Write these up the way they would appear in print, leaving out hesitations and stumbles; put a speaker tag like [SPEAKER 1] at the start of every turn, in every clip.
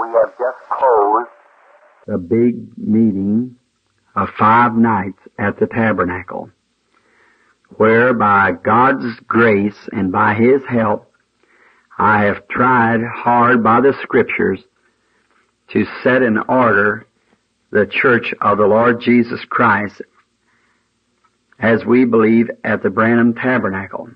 [SPEAKER 1] we have just closed a big meeting of 5 nights at the Tabernacle, where by God's grace and by His help, I have tried hard by the Scriptures to set in order the Church of the Lord Jesus Christ as we believe at the Branham Tabernacle.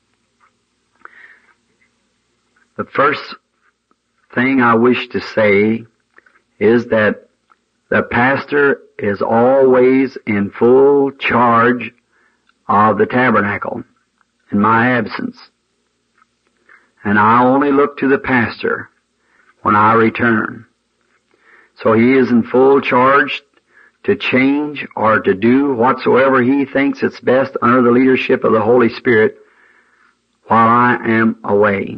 [SPEAKER 1] The first thing I wish to say is that the pastor is always in full charge of the tabernacle in my absence. And I only look to the pastor when I return. So he is in full charge to change or to do whatsoever he thinks it's best under the leadership of the Holy Spirit while I am away.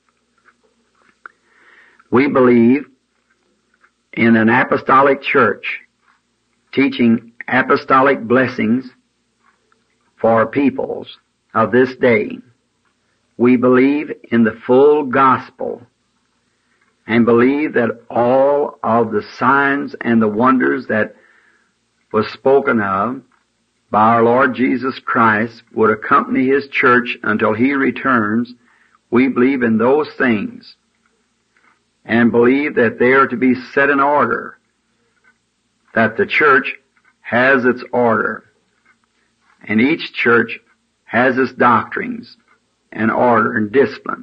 [SPEAKER 1] We believe in an apostolic church teaching apostolic blessings for peoples of this day. We believe in the full gospel and believe that all of the signs and the wonders that was spoken of by our Lord Jesus Christ would accompany His church until He returns. We believe in those things and believe that they are to be set in order, that the church has its order, and each church has its doctrines and order and discipline.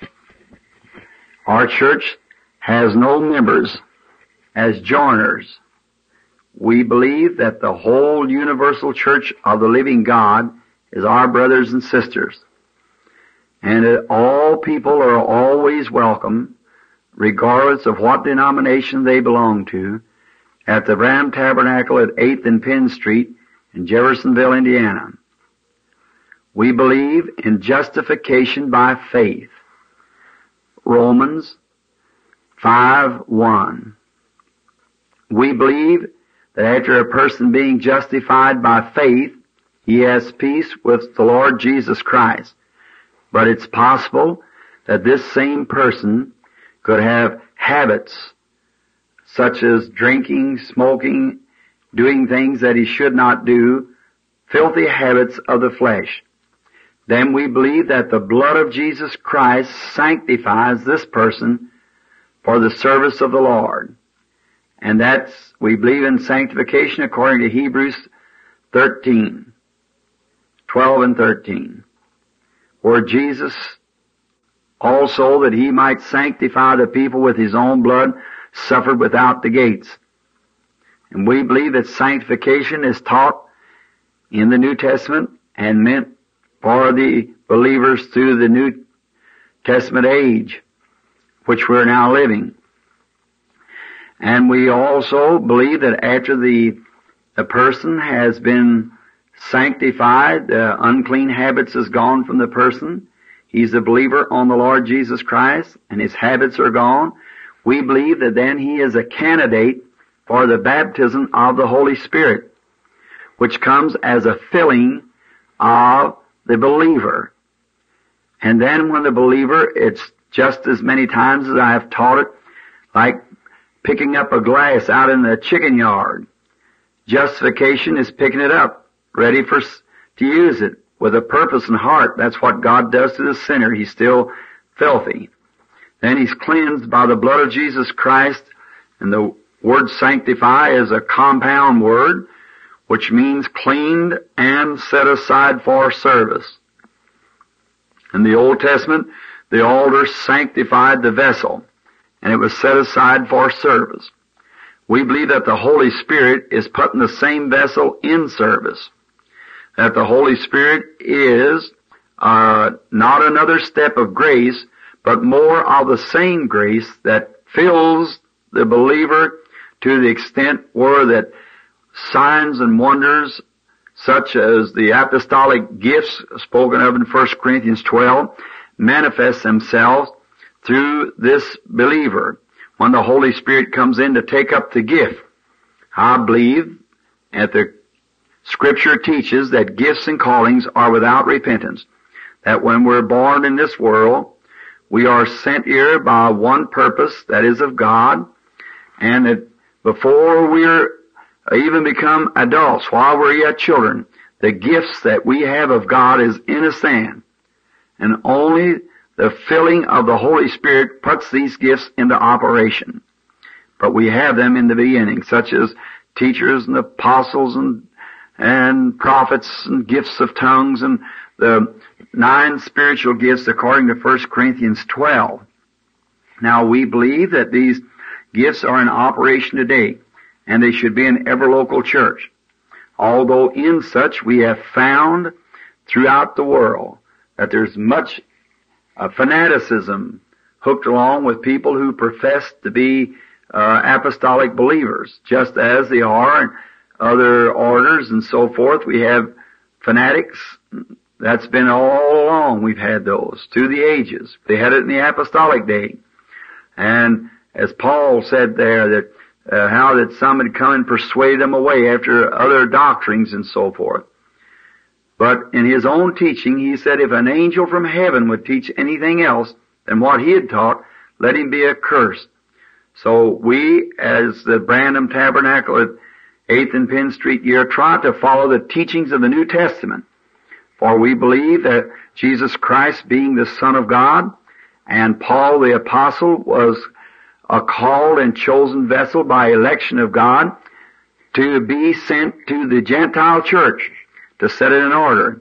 [SPEAKER 1] Our church has no members as joiners. We believe that the whole universal church of the living God is our brothers and sisters, and that all people are always welcome, regardless of what denomination they belong to, at the Branham Tabernacle at 8th and Penn Street in Jeffersonville, Indiana. We believe in justification by faith. Romans 5:1. We believe that after a person being justified by faith, he has peace with the Lord Jesus Christ. But it's possible that this same person could have habits such as drinking, smoking, doing things that he should not do, filthy habits of the flesh. Then we believe that the blood of Jesus Christ sanctifies this person for the service of the Lord. And we believe in sanctification according to Hebrews 13, 12 and 13, where Jesus also, that He might sanctify the people with His own blood, suffered without the gates. And we believe that sanctification is taught in the New Testament and meant for the believers through the New Testament age, which we're now living. And we also believe that after the person has been sanctified, the unclean habits is gone from the person. He's a believer on the Lord Jesus Christ, and his habits are gone. We believe that then he is a candidate for the baptism of the Holy Spirit, which comes as a filling of the believer. And then when the believer, it's just as many times as I have taught it, like picking up a glass out in the chicken yard. Justification is picking it up, ready to use it with a purpose and heart. That's what God does to the sinner. He's still filthy. Then he's cleansed by the blood of Jesus Christ, and the word sanctify is a compound word, which means cleaned and set aside for service. In the Old Testament, the altar sanctified the vessel, and it was set aside for service. We believe that the Holy Spirit is putting the same vessel in service. That the Holy Spirit is not another step of grace, but more of the same grace that fills the believer to the extent where that signs and wonders, such as the apostolic gifts spoken of in 1 Corinthians 12, manifest themselves through this believer when the Holy Spirit comes in to take up the gift. I believe that the Scripture teaches that gifts and callings are without repentance, that when we're born in this world, we are sent here by one purpose, that is of God, and that before we're even become adults, while we're yet children, the gifts that we have of God is in us then. And only the filling of the Holy Spirit puts these gifts into operation. But we have them in the beginning, such as teachers and apostles and prophets and gifts of tongues and the 9 spiritual gifts according to 1 Corinthians 12. Now we believe that these gifts are in operation today, and they should be in every local church. Although in such we have found throughout the world that there's much fanaticism hooked along with people who profess to be apostolic believers, just as they are in other orders and so forth. We have fanatics. That's been all along. We've had those through the ages. They had it in the apostolic day. And as Paul said there, that how that some had come and persuaded them away after other doctrines and so forth. But in his own teaching, he said, if an angel from heaven would teach anything else than what he had taught, let him be accursed. So we, as the Branham Tabernacle at 8th and Penn Street here, try to follow the teachings of the New Testament. For we believe that Jesus Christ, being the Son of God, and Paul the Apostle was a called and chosen vessel by election of God to be sent to the Gentile church to set it in order.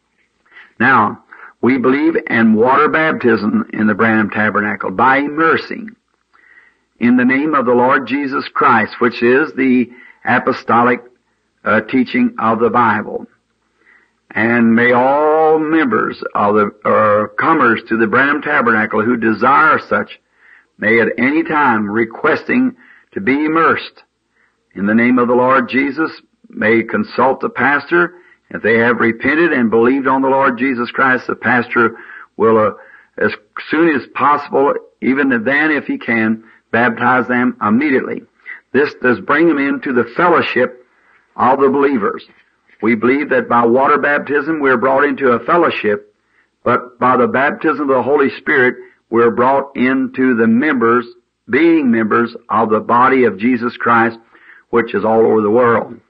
[SPEAKER 1] Now, we believe in water baptism in the Branham Tabernacle by immersing in the name of the Lord Jesus Christ, which is the apostolic teaching of the Bible. And may all members of the comers to the Branham Tabernacle who desire such may at any time requesting to be immersed in the name of the Lord Jesus may consult the pastor. If they have repented and believed on the Lord Jesus Christ, the pastor will, as soon as possible, even then if he can, baptize them immediately. This does bring them into the fellowship of the believers. We believe that by water baptism we're brought into a fellowship, but by the baptism of the Holy Spirit we're brought into the members, being members of the body of Jesus Christ, which is all over the world.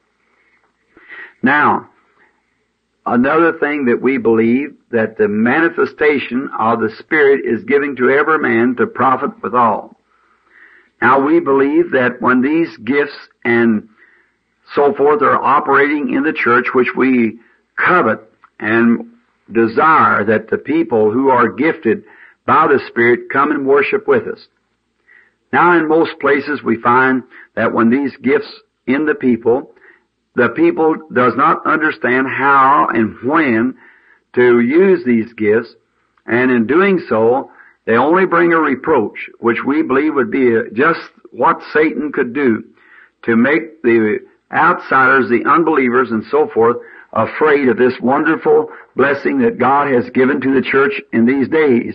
[SPEAKER 1] Now, another thing that we believe, that the manifestation of the Spirit is giving to every man to profit withal. Now we believe that when these gifts and so forth are operating in the church, which we covet and desire that the people who are gifted by the Spirit come and worship with us. Now in most places we find that when these gifts in the people does not understand how and when to use these gifts, and in doing so, they only bring a reproach, which we believe would be just what Satan could do to make the outsiders, the unbelievers and so forth, afraid of this wonderful blessing that God has given to the church in these days.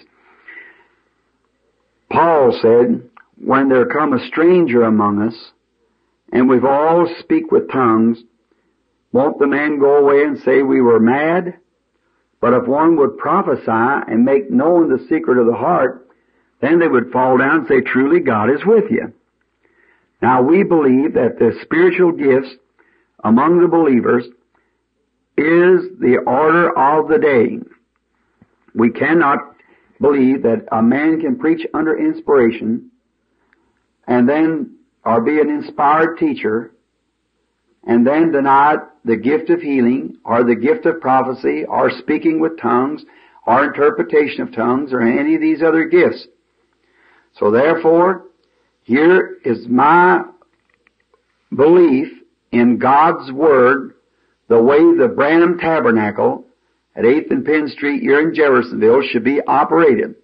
[SPEAKER 1] Paul said, when there come a stranger among us, and we've all speak with tongues, won't the man go away and say we were mad? But if one would prophesy and make known the secret of the heart, then they would fall down and say, truly God is with you. Now we believe that the spiritual gifts among the believers is the order of the day. We cannot believe that a man can preach under inspiration and then, or be an inspired teacher, and then deny the gift of healing, or the gift of prophecy, or speaking with tongues, or interpretation of tongues, or any of these other gifts. So therefore, here is my belief in God's Word, the way the Branham Tabernacle at 8th and Penn Street here in Jeffersonville should be operated.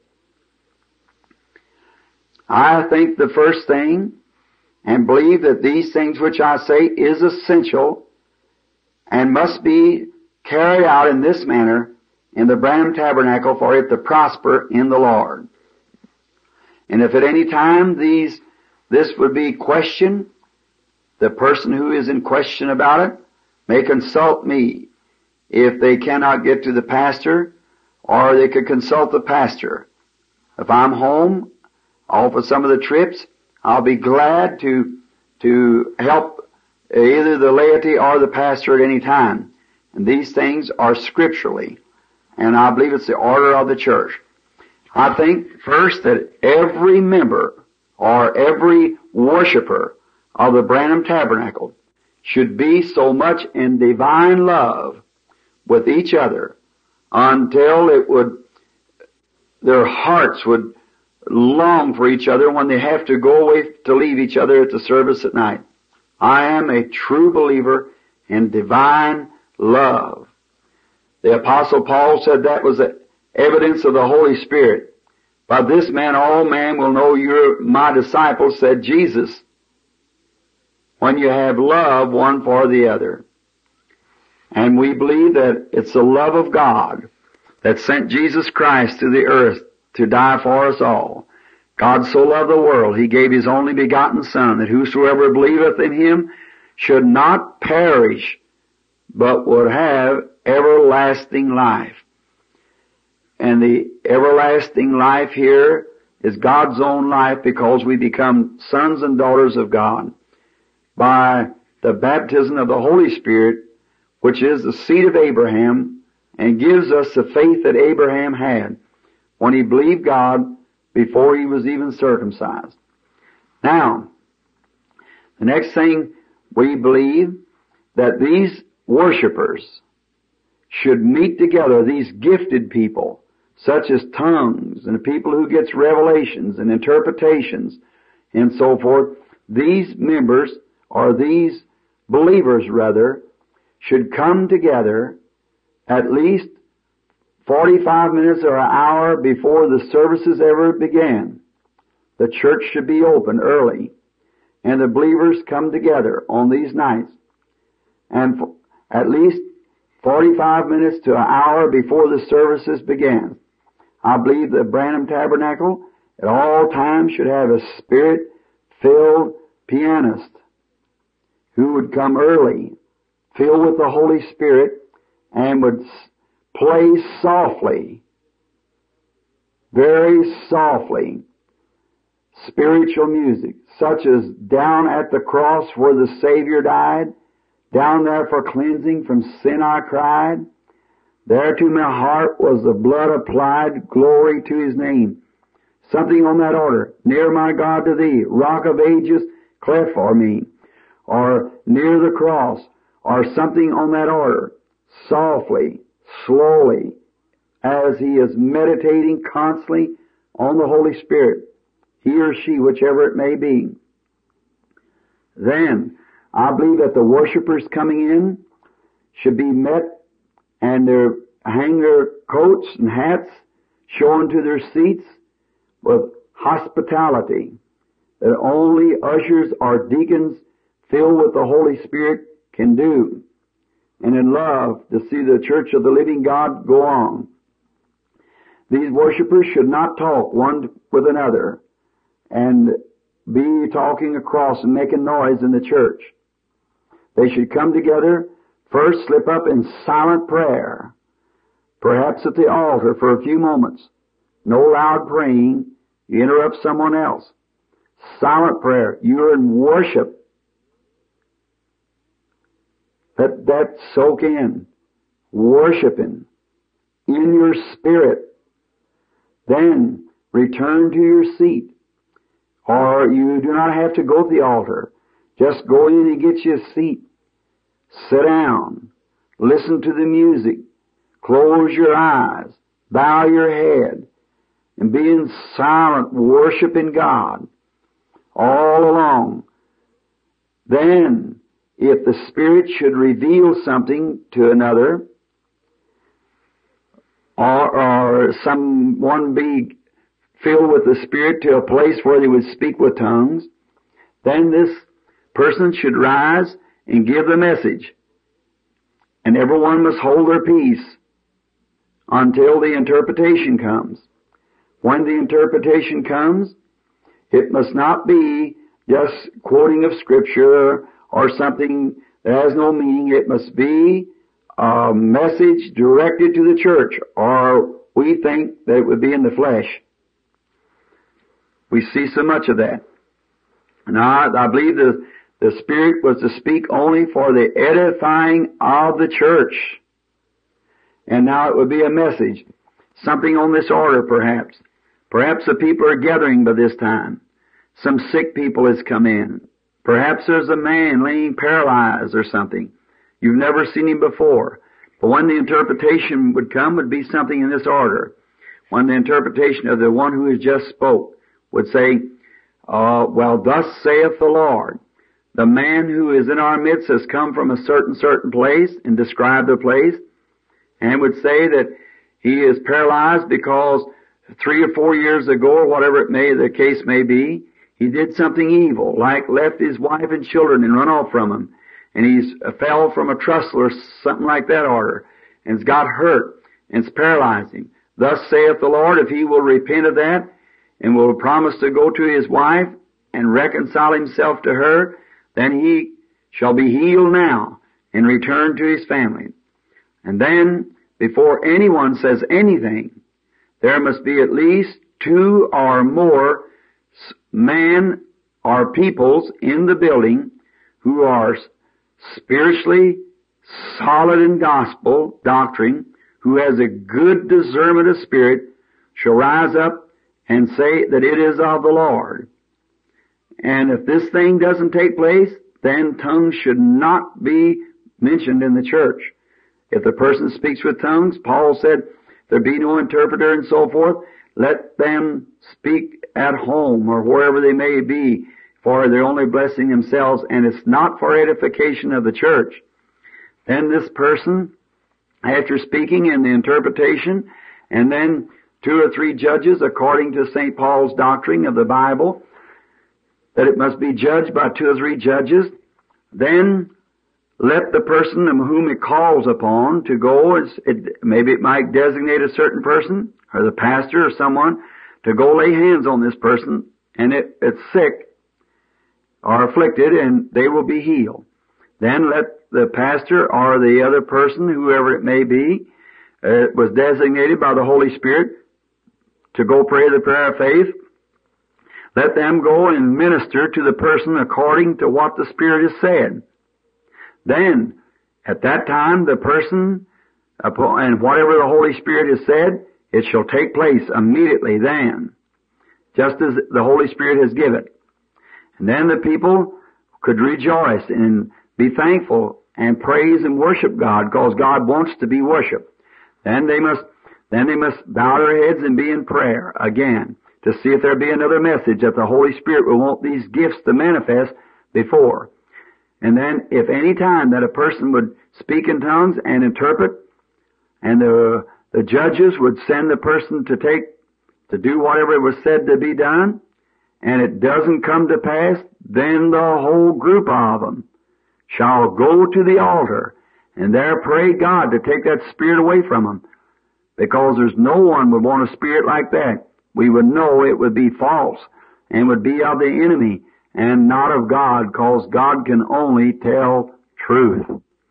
[SPEAKER 1] I think the first thing, and believe that these things which I say is essential and must be carried out in this manner in the Branham Tabernacle for it to prosper in the Lord. And if at any time this would be questioned, the person who is in question about it may consult me. If they cannot get to the pastor, or they could consult the pastor. If I'm home, off of some of the trips, I'll be glad to help either the laity or the pastor at any time. And these things are scripturally, and I believe it's the order of the church. I think first that every member or every worshiper of the Branham Tabernacle should be so much in divine love with each other until their hearts would long for each other when they have to go away to leave each other at the service at night. I am a true believer in divine love. The Apostle Paul said that was the evidence of the Holy Spirit. By this man all men will know you're my disciples, said Jesus, when you have love one for the other. And we believe that it's the love of God that sent Jesus Christ to the earth to die for us all. God so loved the world, He gave His only begotten Son, that whosoever believeth in Him should not perish, but would have everlasting life. And the everlasting life here is God's own life, because we become sons and daughters of God by the baptism of the Holy Spirit, which is the seed of Abraham, and gives us the faith that Abraham had when he believed God before he was even circumcised. Now, the next thing, we believe that these worshipers should meet together, these gifted people, such as tongues, and people who gets revelations and interpretations and so forth. These members, or these believers rather, should come together at least 45 minutes or an hour before the services ever began. The church should be open early, and the believers come together on these nights. And at least 45 minutes to an hour before the services began. I believe the Branham Tabernacle at all times should have a Spirit-filled pianist who would come early, filled with the Holy Spirit, and would play softly, very softly, spiritual music, such as Down at the Cross where the Savior died, down there for cleansing from sin I cried, there to my heart was the blood applied, glory to His name. Something on that order. Near my God to Thee, Rock of Ages, cleft for me. Or near the cross, or something on that order. Softly, slowly, as he is meditating constantly on the Holy Spirit, he or she, whichever it may be. Then, I believe that the worshipers coming in should be met and hang their coats and hats, showing to their seats with hospitality that only ushers or deacons filled with the Holy Spirit can do, and in love to see the church of the living God go on. These worshipers should not talk one with another and be talking across and making noise in the church. They should come together, first slip up in silent prayer, perhaps at the altar for a few moments. No loud praying. You interrupt someone else. Silent prayer. You're in worship. Let that soak in. Worshiping in your spirit. Then return to your seat. Or you do not have to go to the altar. Just go in and get you a seat. Sit down. Listen to the music. Close your eyes. Bow your head. And be in silent worshiping God all along. Then, if the Spirit should reveal something to another, or someone be filled with the Spirit to a place where they would speak with tongues, then this person should rise and give the message. And everyone must hold their peace until the interpretation comes. When the interpretation comes, it must not be just quoting of Scripture or something that has no meaning. It must be a message directed to the church, or we think that it would be in the flesh. We see so much of that. Now, I believe the Spirit was to speak only for the edifying of the church. And now it would be a message. Something on this order, perhaps. Perhaps the people are gathering by this time. Some sick people has come in. Perhaps there's a man laying paralyzed or something. You've never seen him before. But when the interpretation would come, would be something in this order. When the interpretation of the one who has just spoke would say, well, thus saith the Lord. The man who is in our midst has come from a certain place, and describe the place, and would say that he is paralyzed because 3 or 4 years ago, or whatever the case may be, he did something evil, like left his wife and children and run off from him. And he's fell from a trestle or something like that order, and has got hurt, and it's paralyzed him. Thus saith the Lord, if he will repent of that, and will promise to go to his wife and reconcile himself to her, then he shall be healed now and return to his family. And then, before anyone says anything, there must be at least 2 or more men or peoples in the building who are spiritually solid in gospel doctrine, who has a good discernment of spirit, shall rise up and say that it is of the Lord. And if this thing doesn't take place, then tongues should not be mentioned in the church. If the person speaks with tongues, Paul said, there be no interpreter and so forth, let them speak at home or wherever they may be, for they're only blessing themselves, and it's not for edification of the church. Then this person, after speaking in the interpretation, and then 2 or 3 judges, according to St. Paul's doctrine of the Bible, that it must be judged by 2 or 3 judges, then let the person whom it calls upon to go, maybe it might designate a certain person, or the pastor or someone, to go lay hands on this person, and it's sick or afflicted, and they will be healed. Then let the pastor or the other person, whoever it may be, was designated by the Holy Spirit to go pray the prayer of faith. Let them go and minister to the person according to what the Spirit has said. Then, at that time, the person, and whatever the Holy Spirit has said, it shall take place immediately then, just as the Holy Spirit has given. And then the people could rejoice and be thankful and praise and worship God, because God wants to be worshipped. Then they must bow their heads and be in prayer again, to see if there be another message that the Holy Spirit will want these gifts to manifest before. And then, if any time that a person would speak in tongues and interpret, and the judges would send the person to do whatever was said to be done, and it doesn't come to pass, then the whole group of them shall go to the altar, and there pray God to take that spirit away from them. Because there's no one would want a spirit like that. We would know it would be false, and would be of the enemy, and not of God, because God can only tell truth.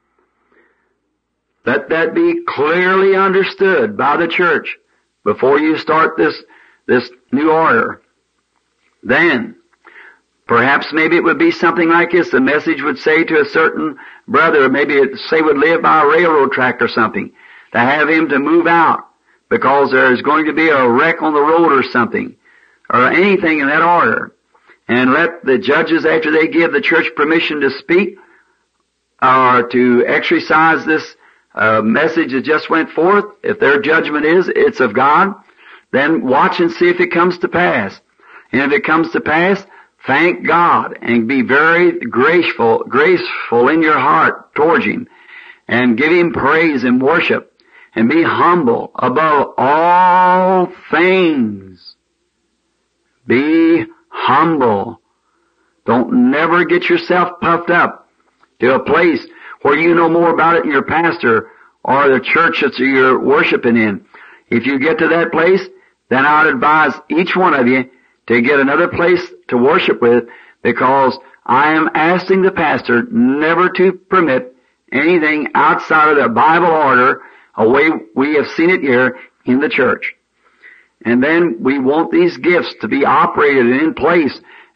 [SPEAKER 1] Let that be clearly understood by the church before you start this new order. Then, perhaps maybe it would be something like this. The message would say to a certain brother, maybe it say would live by a railroad track or something, to have him to move out because there's going to be a wreck on the road or something, or anything in that order. And let the judges, after they give the church permission to speak or to exercise this message that just went forth, if their judgment is it's of God, then watch and see if it comes to pass. And if it comes to pass, thank God and be very graceful in your heart towards Him, and give Him praise and worship, and be humble above all things. Be humble. Don't never get yourself puffed up to a place where you know more about it than your pastor or the church that you're worshiping in. If you get to that place, then I would advise each one of you to get another place to worship with, because I am asking the pastor never to permit anything outside of the Bible order, a way we have seen it here in the church. And then we want these gifts to be operated in place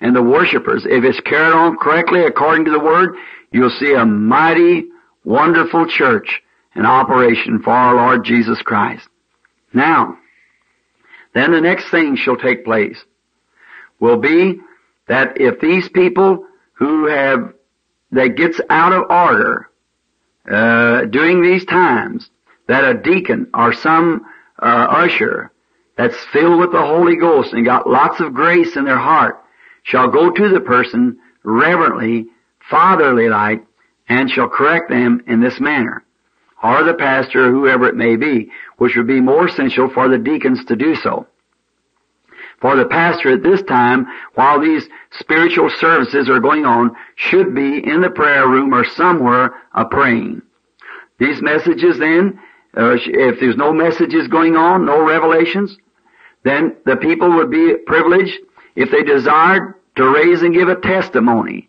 [SPEAKER 1] and the worshipers, if it's carried on correctly according to the Word, you'll see a mighty, wonderful church in operation for our Lord Jesus Christ. Now, then the next thing shall take place will be that if these people that gets out of order during these times, that a deacon or some usher that's filled with the Holy Ghost and got lots of grace in their heart shall go to the person reverently, fatherly like, and shall correct them in this manner, or the pastor, whoever it may be, which would be more essential for the deacons to do so. For the pastor at this time, while these spiritual services are going on, should be in the prayer room or somewhere praying. These messages then, if there's no messages going on, no revelations, then the people would be privileged, if they desired, to raise and give a testimony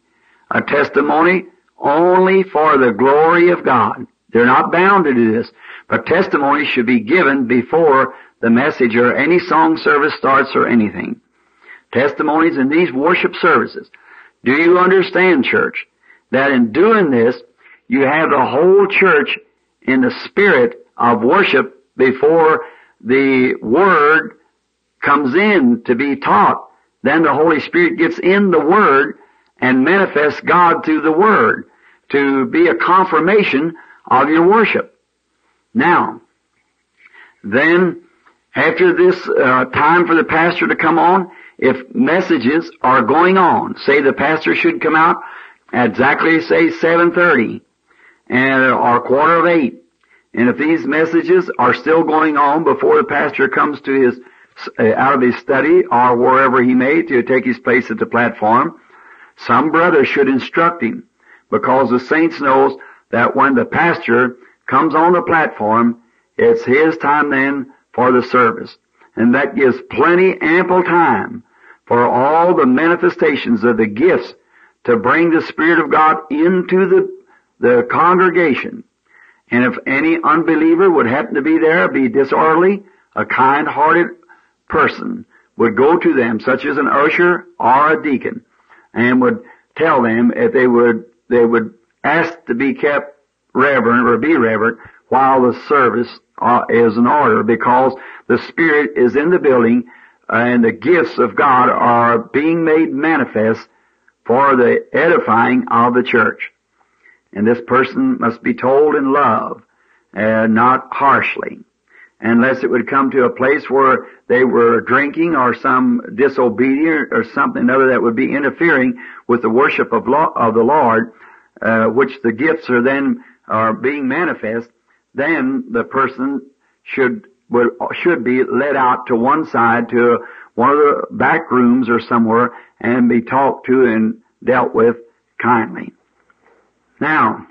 [SPEAKER 1] only for the glory of God. They're not bound to do this, but testimony should be given before the message or any song service starts or anything. Testimonies in these worship services. Do you understand, church, that in doing this, you have the whole church in the spirit of worship before the Word comes in to be taught? Then the Holy Spirit gets in the Word and manifests God through the Word to be a confirmation of your worship. Now, then, after this time for the pastor to come on, if messages are going on, say the pastor should come out at exactly, say, 7:30 or 7:45, and if these messages are still going on before the pastor comes to his out of his study or wherever he may to take his place at the platform, some brother should instruct him, because the saints knows that when the pastor comes on the platform, it's his time then for the service. And that gives plenty, ample time for all the manifestations of the gifts to bring the Spirit of God into the congregation. And if any unbeliever would happen to be there, be disorderly, a kind-hearted person would go to them, such as an usher or a deacon, and would tell them if they would ask to be kept reverent or be reverent while the service is in order, because the Spirit is in the building and the gifts of God are being made manifest for the edifying of the church. And this person must be told in love and not harshly, unless it would come to a place where they were drinking or some disobedient or something other that would be interfering with the worship of the Lord, which the gifts are being manifest. Then the person should be led out to one side to one of the back rooms or somewhere and be talked to and dealt with kindly. Now,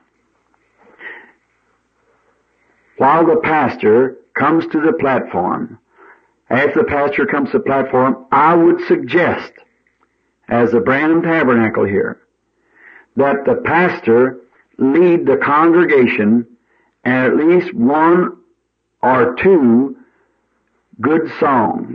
[SPEAKER 1] while the pastor comes to the platform, as the pastor comes to the platform, I would suggest, as the Branham Tabernacle here, that the pastor lead the congregation and at least one or two good songs.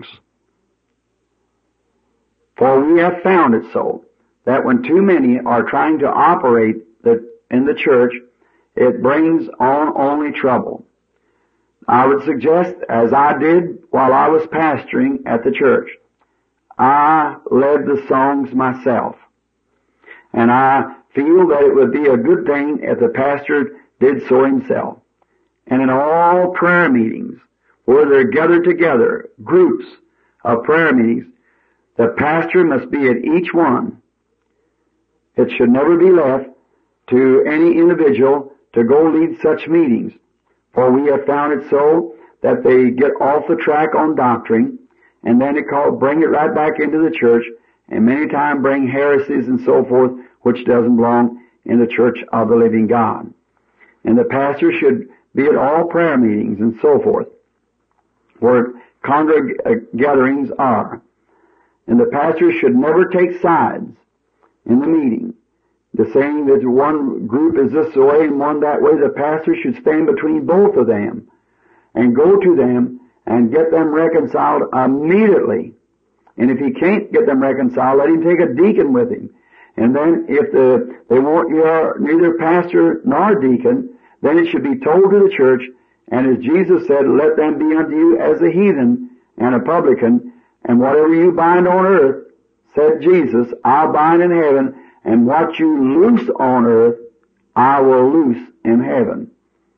[SPEAKER 1] For we have found it so, that when too many are trying to operate in the church, it brings on only trouble. I would suggest, as I did while I was pastoring at the church, I led the songs myself. And I feel that it would be a good thing if the pastor did so himself. And in all prayer meetings, where they're gathered together, groups of prayer meetings, the pastor must be at each one. It should never be left to any individual to go lead such meetings. For we have found it so that they get off the track on doctrine, and then bring it right back into the church, and many times bring heresies and so forth, which doesn't belong in the church of the living God. And the pastor should be at all prayer meetings and so forth, where gatherings are. And the pastor should never take sides in the meeting. The saying that one group is this way and one that way, the pastor should stand between both of them and go to them and get them reconciled immediately. And if he can't get them reconciled, let him take a deacon with him. And then if they won't, you're neither pastor nor deacon, then it should be told to the church, and as Jesus said, let them be unto you as a heathen and a publican, and whatever you bind on earth, said Jesus, I'll bind in heaven, and what you loose on earth, I will loose in heaven.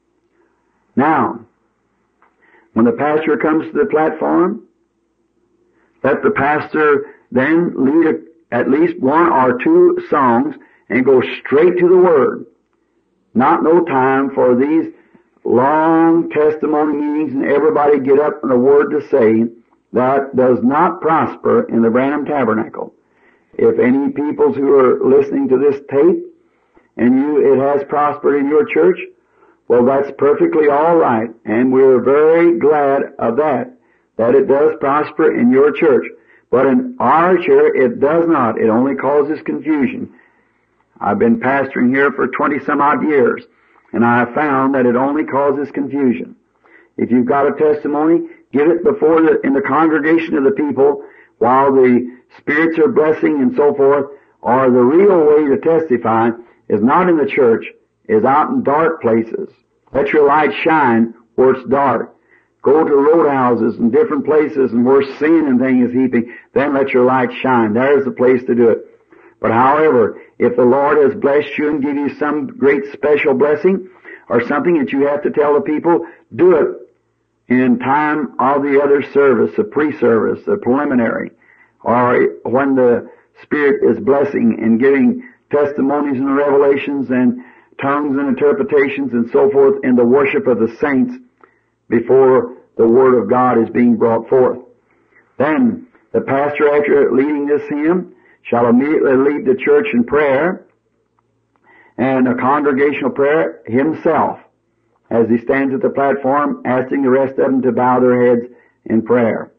[SPEAKER 1] Now, when the pastor comes to the platform, let the pastor then lead at least one or two songs and go straight to the Word. Not no time for these long testimony meetings and everybody get up and a word to say. That does not prosper in the Branham Tabernacle. If any peoples who are listening to this tape and it has prospered in your church, well, that's perfectly all right, and we're very glad of that it does prosper in your church. But in our church, it does not. It only causes confusion. I've been pastoring here for 20-some-odd years, and I have found that it only causes confusion. If you've got a testimony, give it in the congregation of the people while the spirits are blessing and so forth, or the real way to testify is not in the church, is out in dark places. Let your light shine where it's dark. Go to roadhouses and different places and where sin and things is heaping, then let your light shine. There's the place to do it. But however, if the Lord has blessed you and give you some great special blessing or something that you have to tell the people, do it in time of the other service, the pre-service, the preliminary, or when the Spirit is blessing and giving testimonies and revelations and tongues and interpretations and so forth in the worship of the saints before the Word of God is being brought forth. Then the pastor, after leading this hymn, shall immediately lead the church in prayer and a congregational prayer himself as he stands at the platform asking the rest of them to bow their heads in prayer.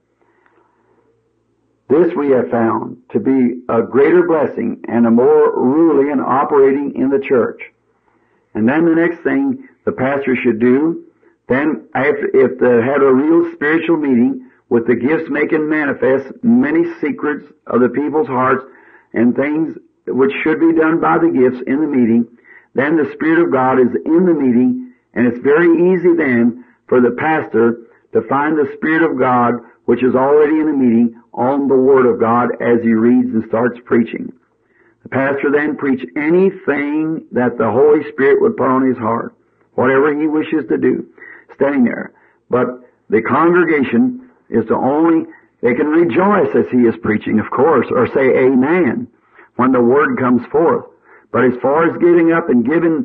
[SPEAKER 1] This we have found to be a greater blessing and a more ruling and operating in the church. And then the next thing the pastor should do, then if they had a real spiritual meeting with the gifts making manifest many secrets of the people's hearts and things which should be done by the gifts in the meeting, then the Spirit of God is in the meeting, and it's very easy then for the pastor to find the Spirit of God which is already in the meeting on the Word of God as he reads and starts preaching. The pastor then preach anything that the Holy Spirit would put on his heart, whatever he wishes to do, standing there. But the congregation is they can rejoice as he is preaching, of course, or say amen when the Word comes forth. But as far as getting up and giving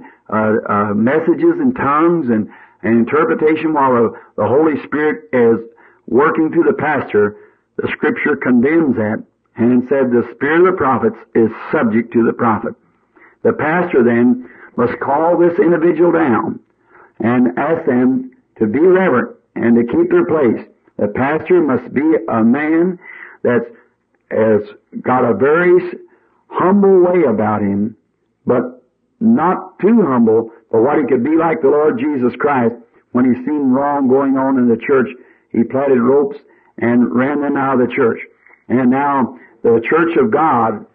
[SPEAKER 1] messages in tongues and interpretation while the Holy Spirit is working through the pastor, the Scripture condemns that and said the spirit of the prophets is subject to the prophet. The pastor then must call this individual down and ask them to be reverent and to keep their place. The pastor must be a man that has got a very humble way about him, but not too humble for what he could be like the Lord Jesus Christ. When he seen wrong going on in the church, he plaited ropes and ran them out of the church. And now the church of God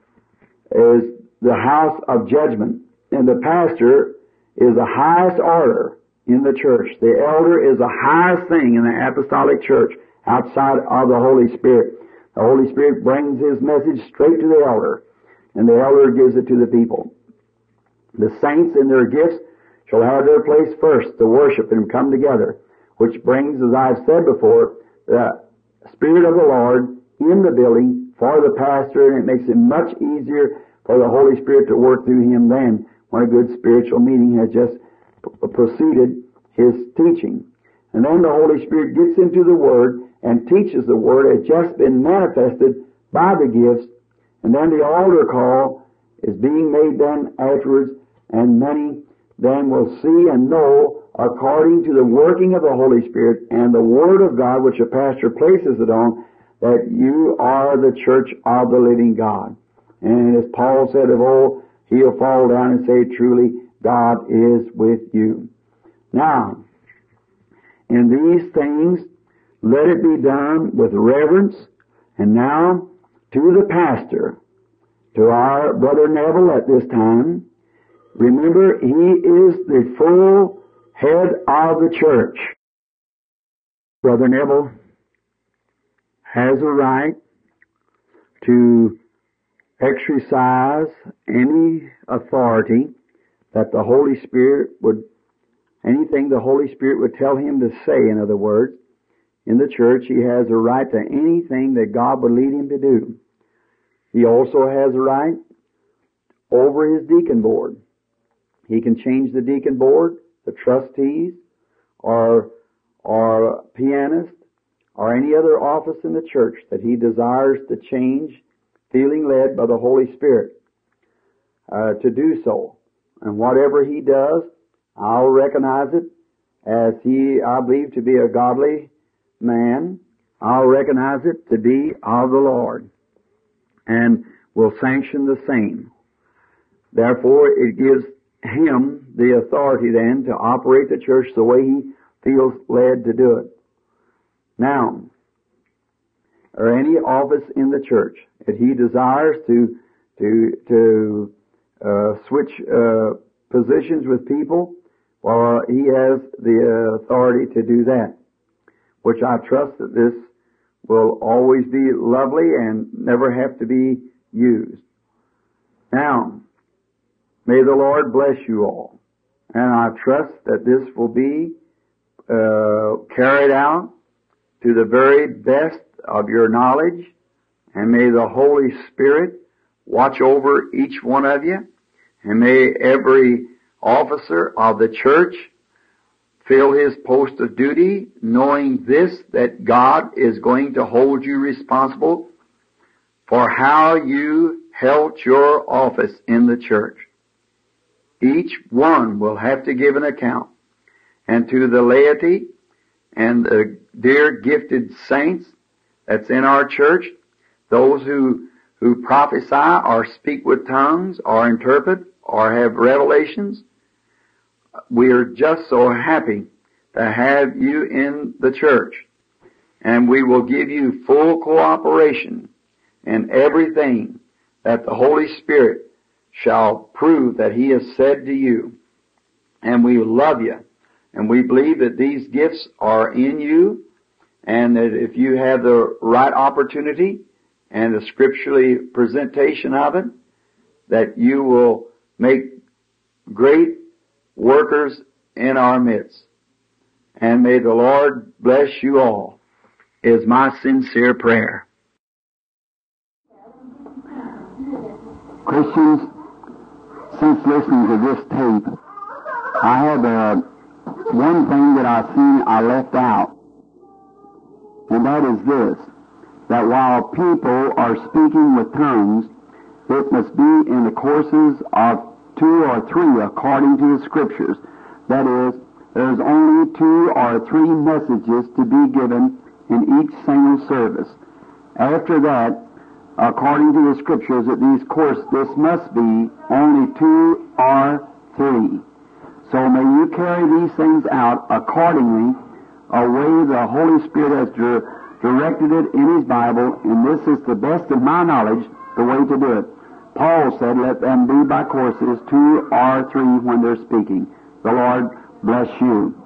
[SPEAKER 1] is the house of judgment, and the pastor is the highest order in the church. The elder is the highest thing in the apostolic church outside of the Holy Spirit. The Holy Spirit brings his message straight to the elder, and the elder gives it to the people. The saints in their gifts shall have their place first to worship and come together, which brings, as I've said before, the Spirit of the Lord in the building for the pastor, and it makes it much easier for the Holy Spirit to work through him then when a good spiritual meeting has just proceeded his teaching. And then the Holy Spirit gets into the Word and teaches the Word has just been manifested by the gifts, and then the altar call is being made then afterwards, and many then will see and know according to the working of the Holy Spirit and the Word of God which a pastor places it on, that you are the church of the living God. And as Paul said of old, he'll fall down and say, truly, God is with you. Now, in these things, let it be done with reverence. And now, to the pastor, to our Brother Neville at this time, remember, he is the full head of the church. Brother Neville has a right to exercise any authority that the Holy Spirit would, anything the Holy Spirit would tell him to say, in other words. In the church, he has a right to anything that God would lead him to do. He also has a right over his deacon board. He can change the deacon board, the trustees, or pianist, or any other office in the church that he desires to change, feeling led by the Holy Spirit to do so. And whatever he does, I'll recognize it as I believe to be a godly man. I'll recognize it to be of the Lord, and will sanction the same. Therefore, it gives him the authority then to operate the church the way he feels led to do it. Now, or any office in the church, if he desires to switch positions with people, well, he has the authority to do that, which I trust that this will always be lovely and never have to be used. Now, may the Lord bless you all, and I trust that this will be carried out to the very best of your knowledge, and may the Holy Spirit watch over each one of you, and may every officer of the church fill his post of duty, knowing this, that God is going to hold you responsible for how you held your office in the church. Each one will have to give an account. And to the laity and the dear gifted saints that's in our church, those who prophesy or speak with tongues or interpret or have revelations, we are just so happy to have you in the church. And we will give you full cooperation in everything that the Holy Spirit shall prove that He has said to you. And we love you. And we believe that these gifts are in you, and that if you have the right opportunity and the scripturally presentation of it, that you will make great workers in our midst. And may the Lord bless you all, is my sincere prayer.
[SPEAKER 2] Christians, since listening to this tape, I have one thing that I've seen I left out, and that is this, that while people are speaking with tongues, it must be in the courses of 2 or 3 according to the Scriptures. That is, there's only 2 or 3 messages to be given in each single service. After that, according to the Scriptures, this must be only 2 or 3. So may you carry these things out accordingly, a way the Holy Spirit has directed it in His Bible, and this is the best of my knowledge, the way to do it. Paul said, let them be by courses 2 or 3 when they're speaking. The Lord bless you.